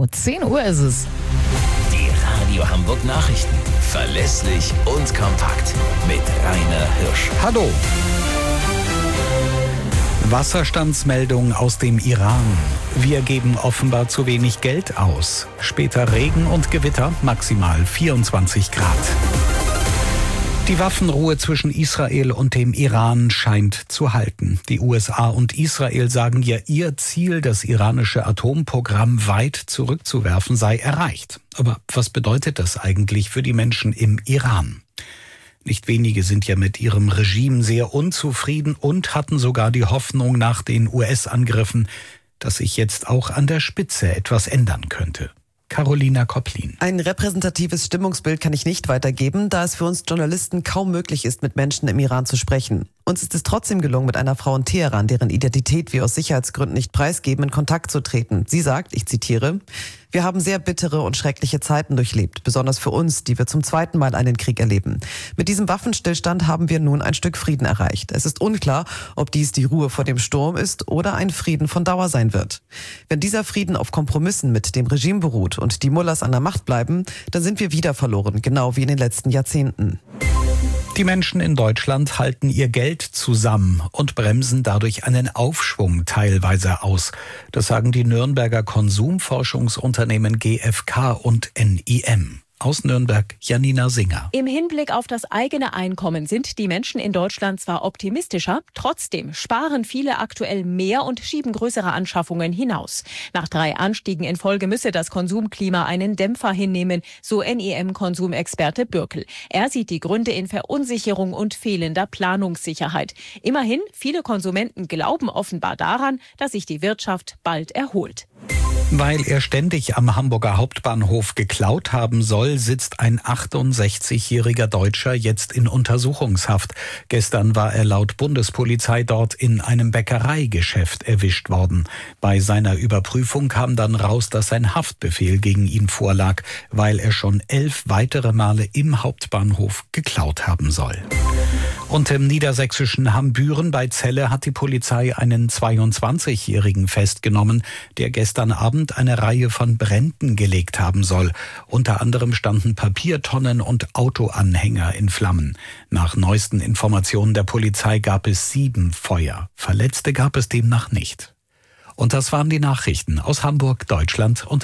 10 Uhr ist es. Die Radio Hamburg Nachrichten. Verlässlich und kompakt. Mit Rainer Hirsch. Hallo. Wasserstandsmeldung aus dem Iran. Wir geben offenbar zu wenig Geld aus. Später Regen und Gewitter, maximal 24 Grad. Die Waffenruhe zwischen Israel und dem Iran scheint zu halten. Die USA und Israel sagen ja, ihr Ziel, das iranische Atomprogramm weit zurückzuwerfen, sei erreicht. Aber was bedeutet das eigentlich für die Menschen im Iran? Nicht wenige sind ja mit ihrem Regime sehr unzufrieden und hatten sogar die Hoffnung nach den US-Angriffen, dass sich jetzt auch an der Spitze etwas ändern könnte. Carolina Kopplin. Ein repräsentatives Stimmungsbild kann ich nicht weitergeben, da es für uns Journalisten kaum möglich ist, mit Menschen im Iran zu sprechen. Uns ist es trotzdem gelungen, mit einer Frau in Teheran, deren Identität wir aus Sicherheitsgründen nicht preisgeben, in Kontakt zu treten. Sie sagt, ich zitiere, wir haben sehr bittere und schreckliche Zeiten durchlebt, besonders für uns, die wir zum zweiten Mal einen Krieg erleben. Mit diesem Waffenstillstand haben wir nun ein Stück Frieden erreicht. Es ist unklar, ob dies die Ruhe vor dem Sturm ist oder ein Frieden von Dauer sein wird. Wenn dieser Frieden auf Kompromissen mit dem Regime beruht und die Mullahs an der Macht bleiben, dann sind wir wieder verloren, genau wie in den letzten Jahrzehnten. Die Menschen in Deutschland halten ihr Geld zusammen und bremsen dadurch einen Aufschwung teilweise aus. Das sagen die Nürnberger Konsumforschungsunternehmen GfK und NIM. Aus Nürnberg, Janina Singer. Im Hinblick auf das eigene Einkommen sind die Menschen in Deutschland zwar optimistischer, trotzdem sparen viele aktuell mehr und schieben größere Anschaffungen hinaus. Nach 3 Anstiegen in Folge müsse das Konsumklima einen Dämpfer hinnehmen, so NIM-Konsumexperte Bürkel. Er sieht die Gründe in Verunsicherung und fehlender Planungssicherheit. Immerhin, viele Konsumenten glauben offenbar daran, dass sich die Wirtschaft bald erholt. Weil er ständig am Hamburger Hauptbahnhof geklaut haben soll, sitzt ein 68-jähriger Deutscher jetzt in Untersuchungshaft. Gestern war er laut Bundespolizei dort in einem Bäckereigeschäft erwischt worden. Bei seiner Überprüfung kam dann raus, dass ein Haftbefehl gegen ihn vorlag, weil er schon 11 weitere Male im Hauptbahnhof geklaut haben soll. Und im niedersächsischen Hambüren bei Celle hat die Polizei einen 22-Jährigen festgenommen, der gestern Abend eine Reihe von Bränden gelegt haben soll. Unter anderem standen Papiertonnen und Autoanhänger in Flammen. Nach neuesten Informationen der Polizei gab es 7 Feuer. Verletzte gab es demnach nicht. Und das waren die Nachrichten aus Hamburg, Deutschland und